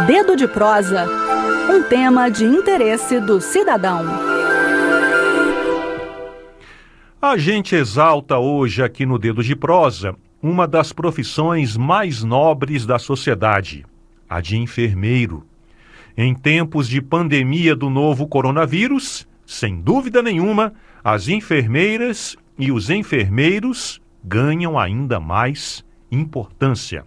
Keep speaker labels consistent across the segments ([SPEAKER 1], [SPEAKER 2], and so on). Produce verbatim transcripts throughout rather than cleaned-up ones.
[SPEAKER 1] Dedo de prosa, um tema de interesse do cidadão.
[SPEAKER 2] A gente exalta hoje aqui no Dedo de Prosa uma das profissões mais nobres da sociedade, a de enfermeiro. Em tempos de pandemia do novo coronavírus, sem dúvida nenhuma, as enfermeiras e os enfermeiros ganham ainda mais importância.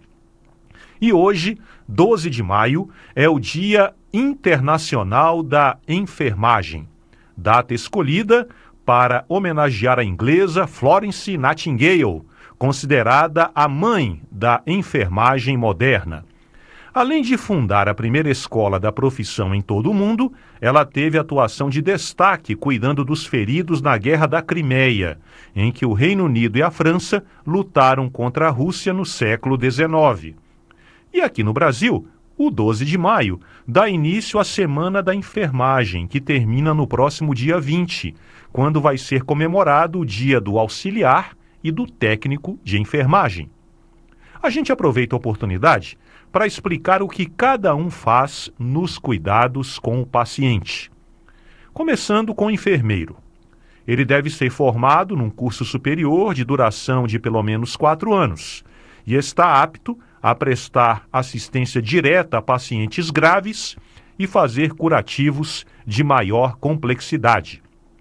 [SPEAKER 2] E hoje, doze de maio, é o Dia Internacional da Enfermagem, data escolhida para homenagear a inglesa Florence Nightingale, considerada a mãe da enfermagem moderna. Além de fundar a primeira escola da profissão em todo o mundo, ela teve atuação de destaque cuidando dos feridos na Guerra da Crimeia, em que o Reino Unido e a França lutaram contra a Rússia no século dezenove. E aqui no Brasil, o doze de maio dá início à Semana da Enfermagem, que termina no próximo dia vinte, quando vai ser comemorado o Dia do Auxiliar e do Técnico de Enfermagem. A gente aproveita a oportunidade para explicar o que cada um faz nos cuidados com o paciente. Começando com o enfermeiro. Ele deve ser formado num curso superior de duração de pelo menos quatro anos e está apto a prestar assistência direta a pacientes graves e fazer curativos de maior complexidade.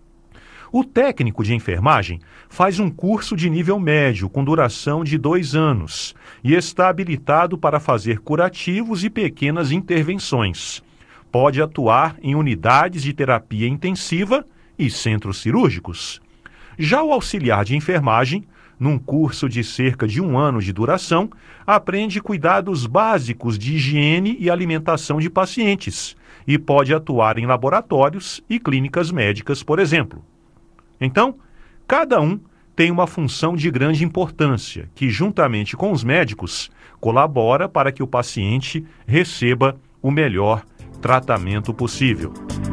[SPEAKER 2] O técnico de enfermagem faz um curso de nível médio com duração de dois anos e está habilitado para fazer curativos e pequenas intervenções. Pode atuar em unidades de terapia intensiva e centros cirúrgicos. Já o auxiliar de enfermagem, num curso de cerca de um ano de duração, aprende cuidados básicos de higiene e alimentação de pacientes e pode atuar em laboratórios e clínicas médicas, por exemplo. Então, cada um tem uma função de grande importância, que, juntamente com os médicos, colabora para que o paciente receba o melhor tratamento possível.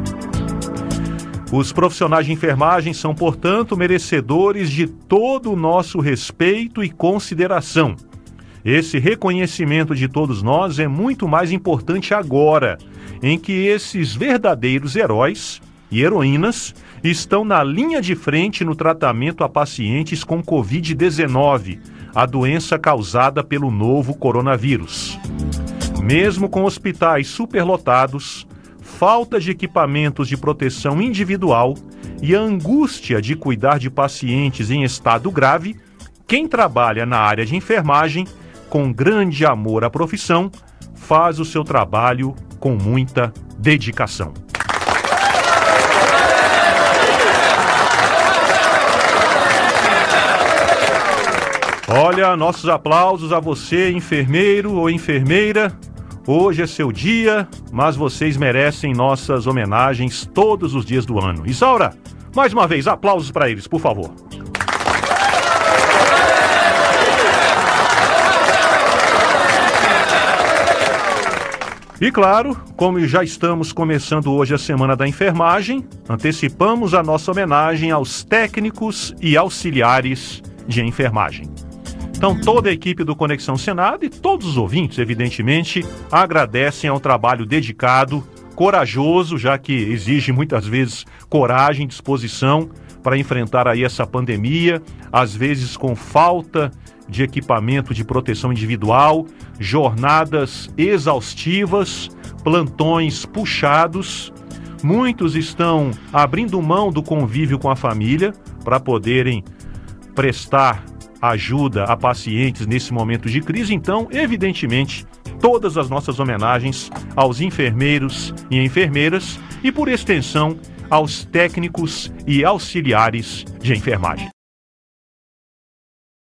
[SPEAKER 2] Os profissionais de enfermagem são, portanto, merecedores de todo o nosso respeito e consideração. Esse reconhecimento de todos nós é muito mais importante agora, em que esses verdadeiros heróis e heroínas estão na linha de frente no tratamento a pacientes com covid dezenove, a doença causada pelo novo coronavírus. Mesmo com hospitais superlotados, falta de equipamentos de proteção individual e a angústia de cuidar de pacientes em estado grave, quem trabalha na área de enfermagem, com grande amor à profissão, faz o seu trabalho com muita dedicação. Olha, nossos aplausos a você, enfermeiro ou enfermeira. Hoje é seu dia, mas vocês merecem nossas homenagens todos os dias do ano. Isaura, mais uma vez, aplausos para eles, por favor. E claro, como já estamos começando hoje a Semana da Enfermagem, antecipamos a nossa homenagem aos técnicos e auxiliares de enfermagem. Então, toda a equipe do Conexão Senado e todos os ouvintes, evidentemente, agradecem ao trabalho dedicado, corajoso, já que exige muitas vezes coragem, disposição para enfrentar aí essa pandemia, às vezes com falta de equipamento de proteção individual, jornadas exaustivas, plantões puxados. Muitos estão abrindo mão do convívio com a família para poderem prestar ajuda a pacientes nesse momento de crise. Então, evidentemente, todas as nossas homenagens aos enfermeiros e enfermeiras e, por extensão, aos técnicos e auxiliares de enfermagem.